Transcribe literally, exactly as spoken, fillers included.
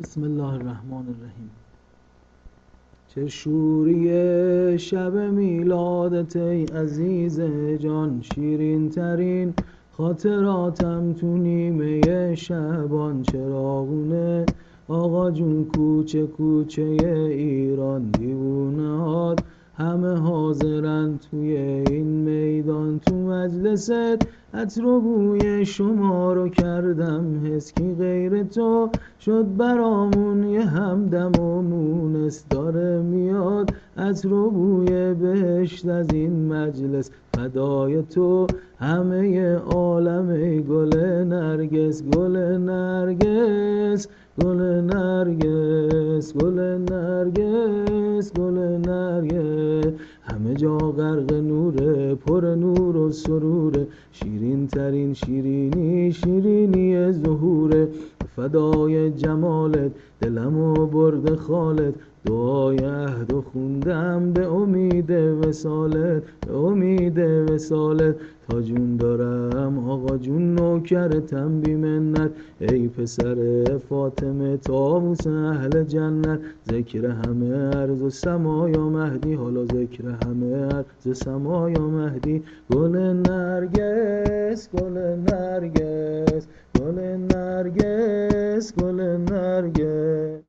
بسم الله الرحمن الرحیم. چه شوری شب میلادت ای عزیز جان، شیرین ترین خاطراتم تو نیمه شبان. چراغونه آقا جون کوچه کوچه ایران، دیوونه هات همه حاضرن توی این میدان. تو مجلست عطر و بوی شما رو کردم حس، کی غیر تو شد برامون یه همدم و مونس. داره میاد عطر و بوی بهشت از این مجلس، فدای تو همه عالم ای گل نرگس. گل نرگس گل نرگس گل نرگس گل نرگس، همه جا غرق نوره، پر نور و سروره. شیرین ترین شیرینی شیرینی ظهوره، فدای جمالت دلمو برد خالت. دعای عهد و خوندم به امید وصالت، به امید وصالت. تا جون دارم آقا جون نوکرتم بی منت، ای پسر فاطمه طاووس اهل جنت. ذکر همه عرض و سما یا مهدی، حالا ذکر همه عرض سما یا مهدی. گل نرگس گل نرگس گل نرگس گل نرگس.